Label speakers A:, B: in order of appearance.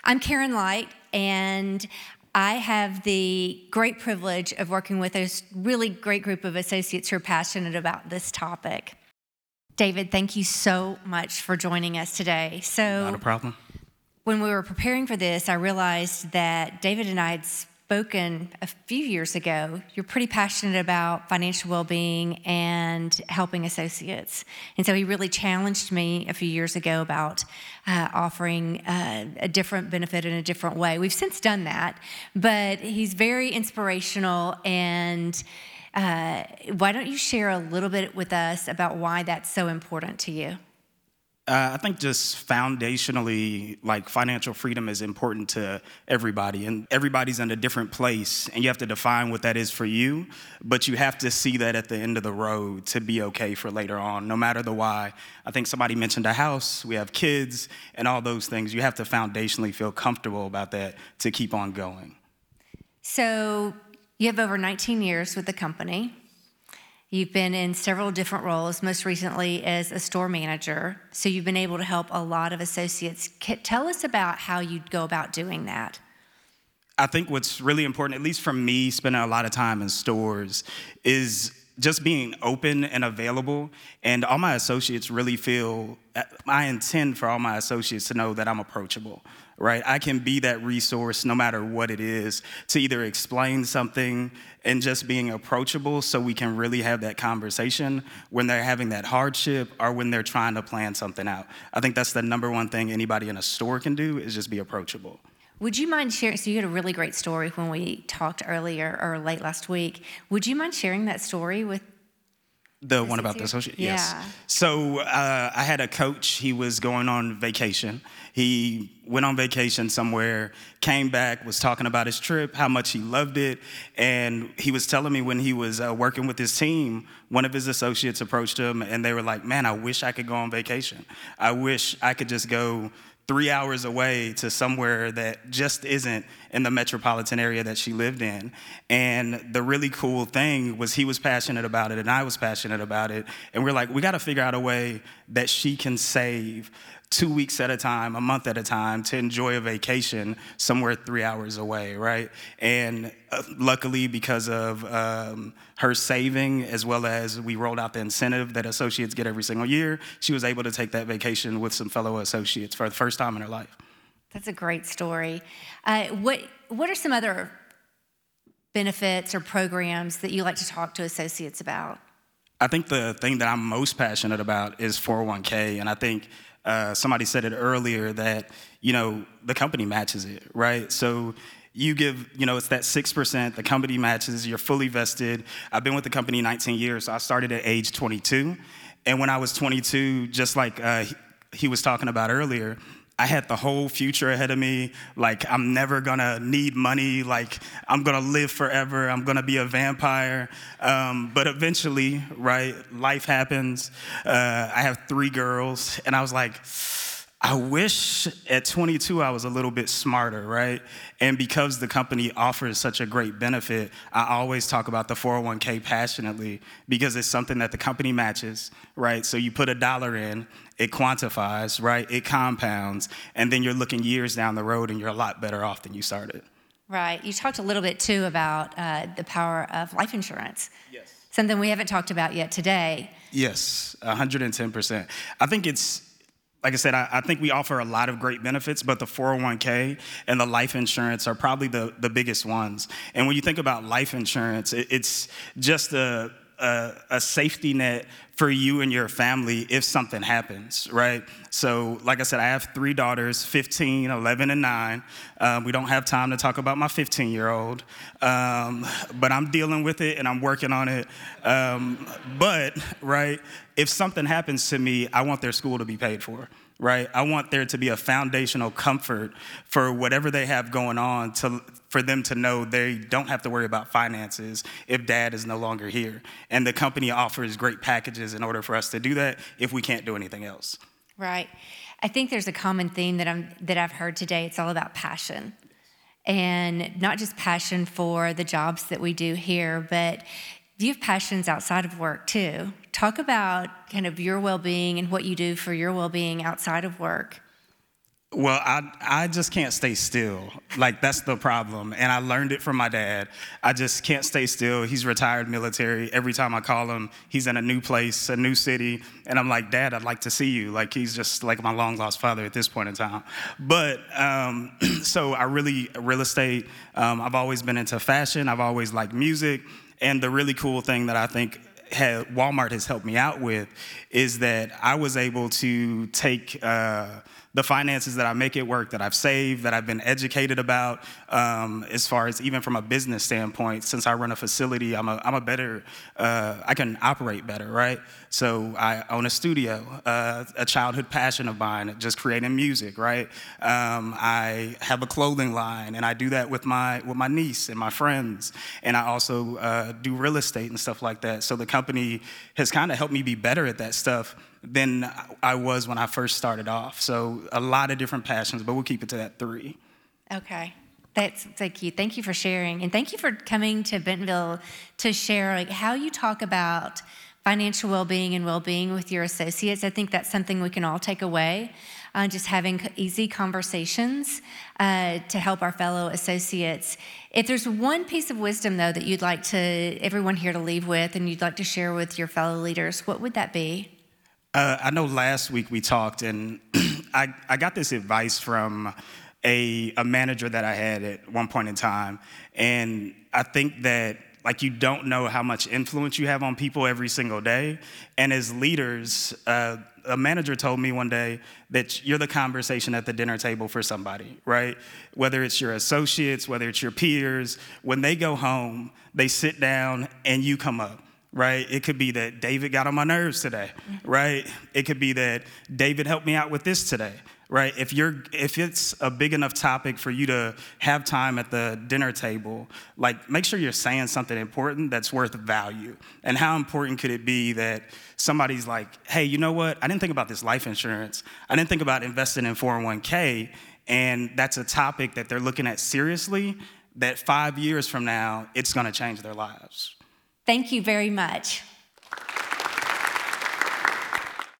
A: I'm Karen Light, and I have the great privilege of working with a really great group of associates who are passionate about this topic. David, thank you so much for joining us today.
B: Not a problem.
A: When we were preparing for this, I realized that David and I had spoken a few years ago. You're pretty passionate about financial well-being and helping associates. And so he really challenged me a few years ago about offering a different benefit in a different way. We've since done that, but he's very inspirational. And why don't you share a little bit with us about why that's so important to you?
B: I think just foundationally, like financial freedom is important to everybody, and everybody's in a different place, and you have to define what that is for you, but you have to see that at the end of the road to be okay for later on, no matter the why. I think somebody mentioned a house, we have kids, and all those things. You have to foundationally feel comfortable about that to keep on going.
A: So you have over 19 years with the company. You've been in several different roles, most recently as a store manager. So you've been able to help a lot of associates. Tell us about how you go about doing that.
B: I think what's really important, at least for me, spending a lot of time in stores, is just being open and available. And all my associates really feel, I intend for all my associates to know that I'm approachable, right? I can be that resource no matter what it is to either explain something and just being approachable so we can really have that conversation when they're having that hardship or when they're trying to plan something out. I think that's the number one thing anybody in a store can do is just be approachable.
A: Would you mind sharing, so you had a really great story when we talked earlier or late last week. Would you mind sharing that story with
B: the one about the associate?
A: Yeah.
B: Yes. So I had a coach. He was going on vacation. He went on vacation somewhere, came back, was talking about his trip, how much he loved it. And he was telling me when he was working with his team, one of his associates approached him and they were like, man, I wish I could go on vacation. I wish I could just go 3 hours away to somewhere that just isn't in the metropolitan area that she lived in. And the really cool thing was he was passionate about it and I was passionate about it. And we're like, we got to figure out a way that she can save 2 weeks at a time, a month at a time to enjoy a vacation somewhere 3 hours away, right? And luckily, because of her saving, as well as we rolled out the incentive that associates get every single year, she was able to take that vacation with some fellow associates for the first time in her life.
A: That's a great story. What are some other benefits or programs that you like to talk to associates about?
B: I think the thing that I'm most passionate about is 401k, and I think somebody said it earlier that, the company matches it, right? So you give, it's that 6%, the company matches, you're fully vested. I've been with the company 19 years, so I started at age 22. And when I was 22, just like he was talking about earlier, I had the whole future ahead of me. Like, I'm never gonna need money. Like, I'm gonna live forever. I'm gonna be a vampire. But eventually, right, life happens. I have 3 girls, and I was like, I wish at 22 I was a little bit smarter, right? And because the company offers such a great benefit, I always talk about the 401k passionately because it's something that the company matches, right? So you put $1 in, it quantifies, right? It compounds, and then you're looking years down the road and you're a lot better off than you started.
A: Right. You talked a little bit too about the power of life insurance.
B: Yes.
A: Something we haven't talked about yet today.
B: Yes, 110%. I think it's, like I said, I think we offer a lot of great benefits, but the 401k and the life insurance are probably the biggest ones. And when you think about life insurance, it's just a safety net for you and your family if something happens, right? So, like I said, I have 3 daughters, 15, 11, and 9. We don't have time to talk about my 15-year-old, but I'm dealing with it and I'm working on it. But, right, if something happens to me, I want their school to be paid for, right? I want there to be a foundational comfort for whatever they have going on for them to know they don't have to worry about finances if dad is no longer here. And the company offers great packages in order for us to do that if we can't do anything else.
A: Right. I think there's a common theme that I've heard today. It's all about passion. And not just passion for the jobs that we do here, but you have passions outside of work too. Talk about kind of your well-being and what you do for your well-being outside of work.
B: Well, I just can't stay still. Like, that's the problem. And I learned it from my dad. I just can't stay still. He's retired military. Every time I call him, he's in a new place, a new city. And I'm like, Dad, I'd like to see you. Like, he's just like my long lost father at this point in time. But so real estate, I've always been into fashion. I've always liked music. And the really cool thing that I think Walmart has helped me out with is that I was able to take the finances that I make at work, that I've saved, that I've been educated about, as far as even from a business standpoint. Since I run a facility, I can operate better, right? So I own a studio, a childhood passion of mine, just creating music, right? I have a clothing line, and I do that with my niece and my friends, and I also do real estate and stuff like that. So the company has kind of helped me be better at that stuff than I was when I first started off. So a lot of different passions, but we'll keep it to that 3.
A: Okay. Thank you. Thank you for sharing. And thank you for coming to Bentonville to share like how you talk about financial well-being and well-being with your associates. I think that's something we can all take away. Just having easy conversations to help our fellow associates. If there's one piece of wisdom, though, that you'd like everyone here to leave with and you'd like to share with your fellow leaders, what would that be?
B: I know last week we talked, and I got this advice from a manager that I had at one point in time, and I think that like you don't know how much influence you have on people every single day, and as leaders, a manager told me one day that you're the conversation at the dinner table for somebody, right? Whether it's your associates, whether it's your peers, when they go home, they sit down and you come up. Right? It could be that David got on my nerves today, right? It could be that David helped me out with this today, right? If it's a big enough topic for you to have time at the dinner table, like make sure you're saying something important that's worth value. And how important could it be that somebody's like, hey, you know what? I didn't think about this life insurance. I didn't think about investing in 401k. And that's a topic that they're looking at seriously, that 5 years from now, it's going to change their lives.
A: Thank you very much.